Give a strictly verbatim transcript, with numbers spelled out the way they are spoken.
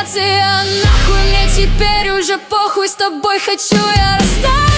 галлюцинация. Нахуй мне теперь уже похуй, с тобой хочу я расстаться.